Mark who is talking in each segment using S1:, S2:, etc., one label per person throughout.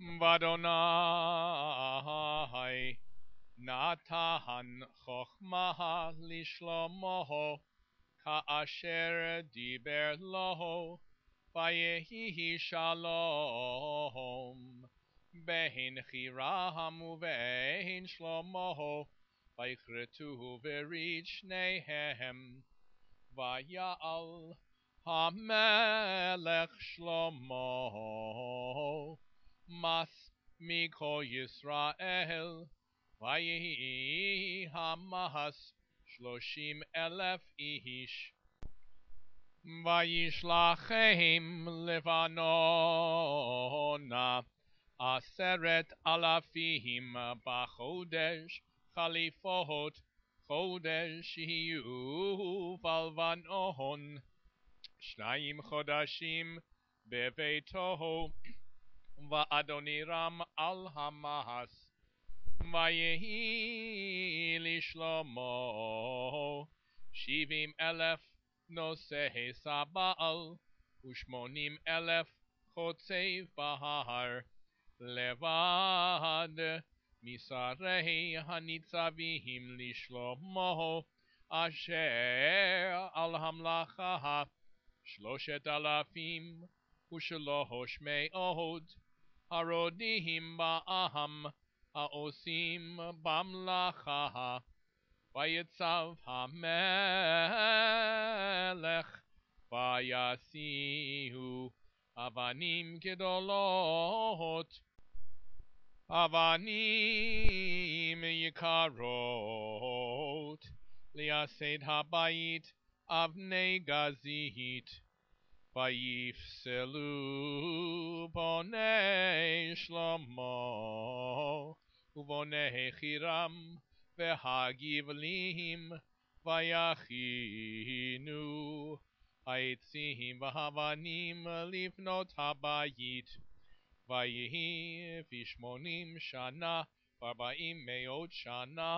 S1: Vadonai natan chokhmah lishlomo ka'asher diber lo vayehi shalom behin Hiram uvehin Shlomo vaychretu v'rit shnehem vayal HaMelech Shlomo Mas Mikol Yisrael Vayehi Hamas 30,000 ish Vayishlachem Levanona Aseret alafim Bachodesh Chalifot Chodesh Hiyu Valvanon Shnayim Chodashim Beveito Va'adoniram al Hamas Vayehi Lishlomo 70,000 Nosei Sabal Ushmonim 'Chotzei Bahar Levad Misarei Hanitzavim Lishlomo Asher al Hamlacha 3,000 ושלוש מאות הרודים בעם העושים במלאכה ויצב המלך וישיאו אבנים גדולות אבנים יקרות לייסד הבית אבני גזית ויפסלו בוני שלמה ובוני חירם והגבלים ויכינו העצים והאבנים לבנות הבית ויהי 80 שנה ו40 שנה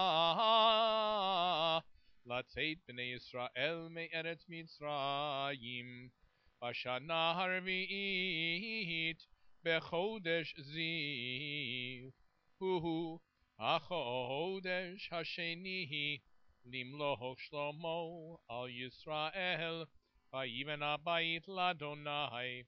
S1: לצאת בני ישראל מארץ מצרים בשנה הרביעית בחודש זיו הוא החודש השני למלוך שלמה על ישראל ויבן הבית לאדוני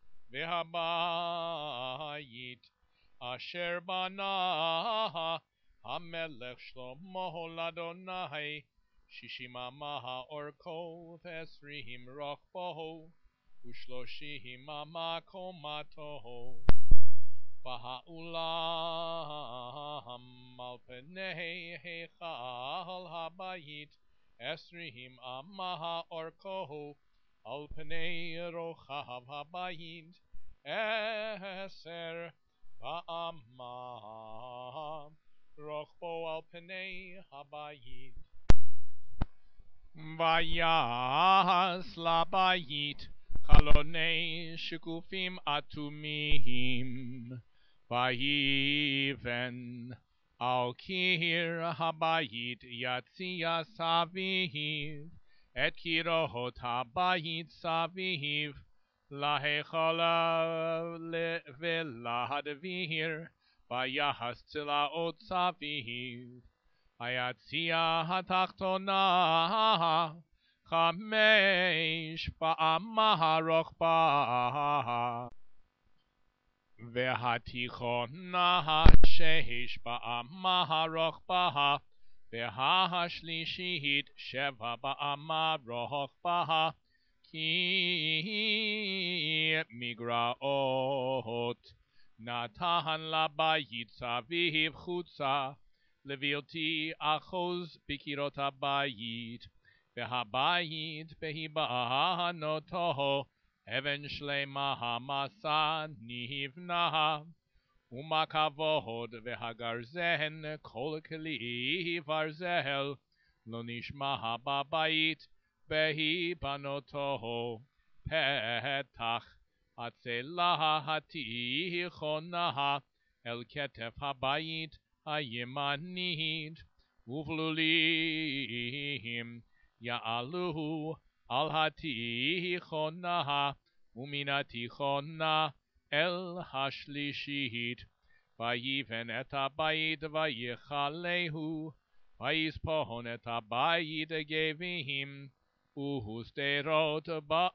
S1: והבית אשר בנה המלך שלמה לאדוני 60 אמה אורכו ו20 רוחבו ו30 אמה קומתו והאולם על פני היכל הבית 20 אמה אורכו על פני רוחב הבית 10 אמה רוחבו על פני הבית ויעש לבית חלוני שקופים אטומים ויבן על קיר הבית יציע סביב את קירות הבית סביב להיכל ולהדביר ויעש צלעות סביב היציע התחתונה 5 באמה רוחבה והתיכונה 6 באמה רוחבה והשלישית 7 באמה רוחבה כי מגרעות נתן לבית סביב חוצה לבלתי אחוז בקירות הבית והבית בהיבנותו אבן שלמה מסע נבנה ומה כבוד והגרזן כל כלי ברזל לא נשמע בבית בהיבנותו פתח הצלע התיכונה אל כתף הבית הימנית ובלולים יעלו על התיכונה ומן התיכונה אל השלישית. ויבן את הבית ויכלהו, ויספון את הבית גבים, ושדרות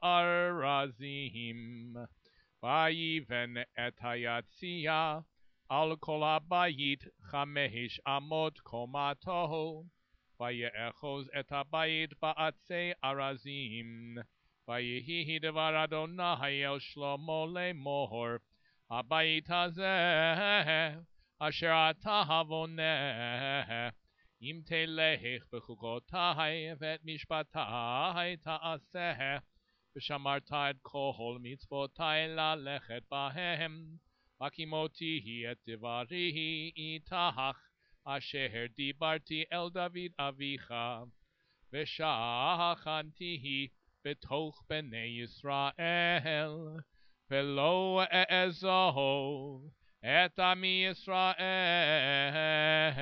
S1: בארזים. ויבן את היציע על כל הבית 5 אמות קומתו, ויאחוז את הבית בעצי ארזים. ויהי דבר אדוני אל שלמה לאמור, הבית הזה אשר אתה בונה, אם תלך בחוקותי ואת משפטי תעשה, ושמרת את כל מצוותי ללכת בהם, וקימותי את דברי איתך, אשר דיברתי אל דוד אביך, ושכנתי בתוך בני ישראל, ולא אעזוב את עמי ישראל